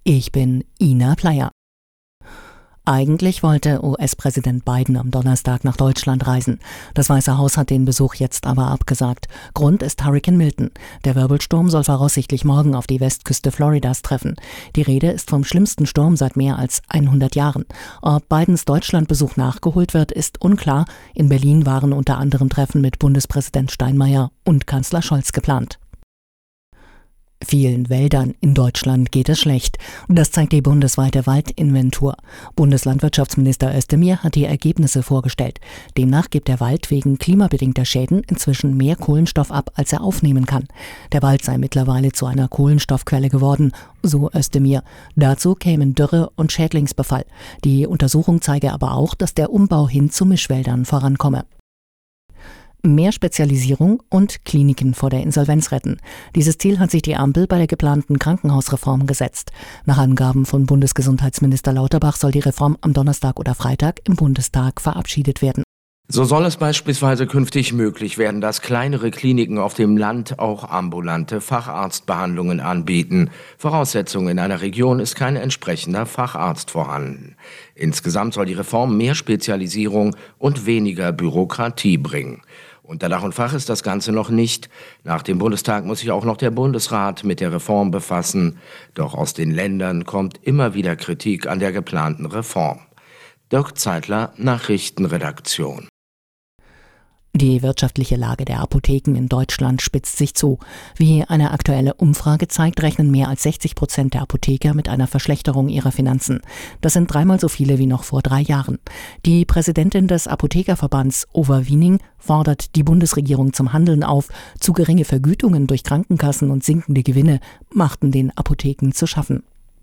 Ich bin Ina Pleyer. Eigentlich wollte US-Präsident Biden am Donnerstag nach Deutschland reisen. Das Weiße Haus hat den Besuch jetzt aber abgesagt. Grund ist Hurrikan Milton. Der Wirbelsturm soll voraussichtlich morgen auf die Westküste Floridas treffen. Die Rede ist vom schlimmsten Sturm seit mehr als 100 Jahren. Ob Bidens Deutschlandbesuch nachgeholt wird, ist unklar. In Berlin waren unter anderem Treffen mit Bundespräsident Steinmeier und Kanzler Scholz geplant. Vielen Wäldern in Deutschland geht es schlecht. Das zeigt die bundesweite Waldinventur. Bundeslandwirtschaftsminister Özdemir hat die Ergebnisse vorgestellt. Demnach gibt der Wald wegen klimabedingter Schäden inzwischen mehr Kohlenstoff ab, als er aufnehmen kann. Der Wald sei mittlerweile zu einer Kohlenstoffquelle geworden, so Özdemir. Dazu kämen Dürre und Schädlingsbefall. Die Untersuchung zeige aber auch, dass der Umbau hin zu Mischwäldern vorankomme. Mehr Spezialisierung und Kliniken vor der Insolvenz retten. Dieses Ziel hat sich die Ampel bei der geplanten Krankenhausreform gesetzt. Nach Angaben von Bundesgesundheitsminister Lauterbach soll die Reform am Donnerstag oder Freitag im Bundestag verabschiedet werden. So soll es beispielsweise künftig möglich werden, dass kleinere Kliniken auf dem Land auch ambulante Facharztbehandlungen anbieten. Voraussetzung: in einer Region ist kein entsprechender Facharzt vorhanden. Insgesamt soll die Reform mehr Spezialisierung und weniger Bürokratie bringen. Unter Dach und Fach ist das Ganze noch nicht. Nach dem Bundestag muss sich auch noch der Bundesrat mit der Reform befassen. Doch aus den Ländern kommt immer wieder Kritik an der geplanten Reform. Dirk Zeitler, Nachrichtenredaktion. Die wirtschaftliche Lage der Apotheken in Deutschland spitzt sich zu. Wie eine aktuelle Umfrage zeigt, rechnen mehr als 60% der Apotheker mit einer Verschlechterung ihrer Finanzen. Das sind 3-mal so viele wie noch vor 3 Jahren. Die Präsidentin des Apothekerverbands, Ova Wiening, fordert die Bundesregierung zum Handeln auf. Zu geringe Vergütungen durch Krankenkassen und sinkende Gewinne machten den Apotheken zu schaffen.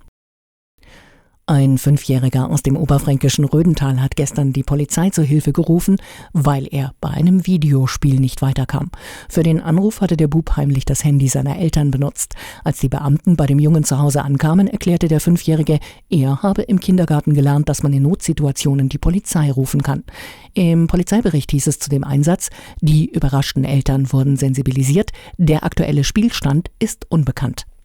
Ein 5-Jähriger aus dem oberfränkischen Rödental hat gestern die Polizei zur Hilfe gerufen, weil er bei einem Videospiel nicht weiterkam. Für den Anruf hatte der Bub heimlich das Handy seiner Eltern benutzt. Als die Beamten bei dem Jungen zu Hause ankamen, erklärte der 5-Jährige, er habe im Kindergarten gelernt, dass man in Notsituationen die Polizei rufen kann. Im Polizeibericht hieß es zu dem Einsatz, die überraschten Eltern wurden sensibilisiert, der aktuelle Spielstand ist unbekannt.